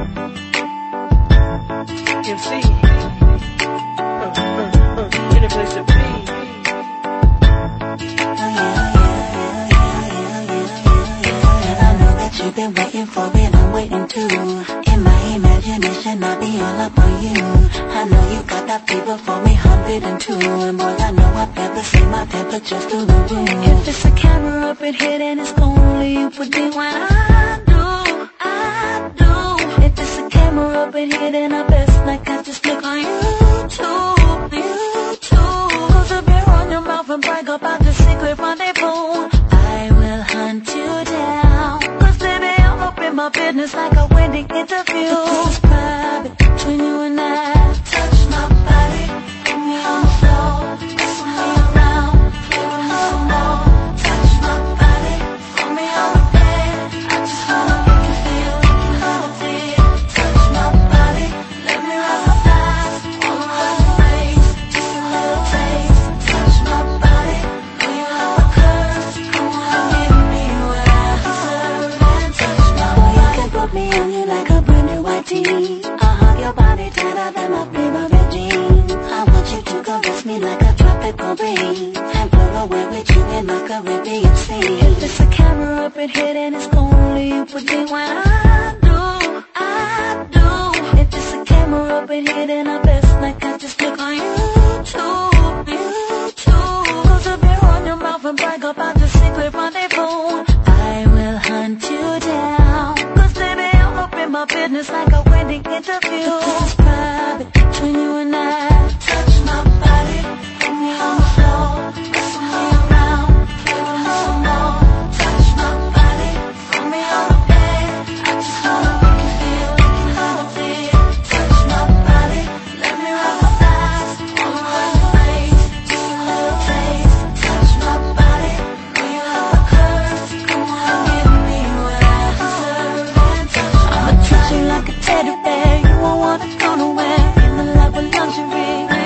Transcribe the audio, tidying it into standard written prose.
You see, any place to be. I know that you've been waiting for it, I'm waiting too. In my imagination, I'll be all up on you. I know you got that fever for me, 102. And boy, I know I've never seen my temperature's through the roof. If it's a camera up in here, then it's only you put me when I do. If it's a camera up in here, then I best like I just look on YouTube. Close a beer on your mouth and brag about the secret rendezvous. I will hunt you down, 'cause baby, I'm up in my business like a wedding interview. This is private between you and I. Touch my body, put me on the floor, twist me around, play with me some more. Touch my body, put me on the bed. I just wanna make you feel how it feels. Touch my body, let me rub my thighs, all around your waist, just a little taste. Touch my body, know you have a curve, come on, give me what I deserve and touch my body. You can put me on you like a brand new white tee. I'll hug your body tighter than my favorite jeans. I want you to caress me like a tropical breeze and pull away with you in my Caribbean sea. If it's a camera up in here, then it's only you put me when I do. If it's a camera up in here, then I best like I just look on YouTube. Close a beer on your mouth and brag about the secret rendezvous. I will hunt you down, 'cause baby, I'm up in my business like a wedding interview. This is private between you and I. Touch my body, put me on the floor, twist me around, play with me some more. Touch my body, put me on the bed. I just wanna make you feel how it feels. Touch my body, let me rub my thighs, all around your waist, just a little taste. Touch my body, know you have a curve, come on, give me what I deserve and touch my body. I'ma treat you like a teddy bear, you won't wanna go nowhere. In the love with luxury.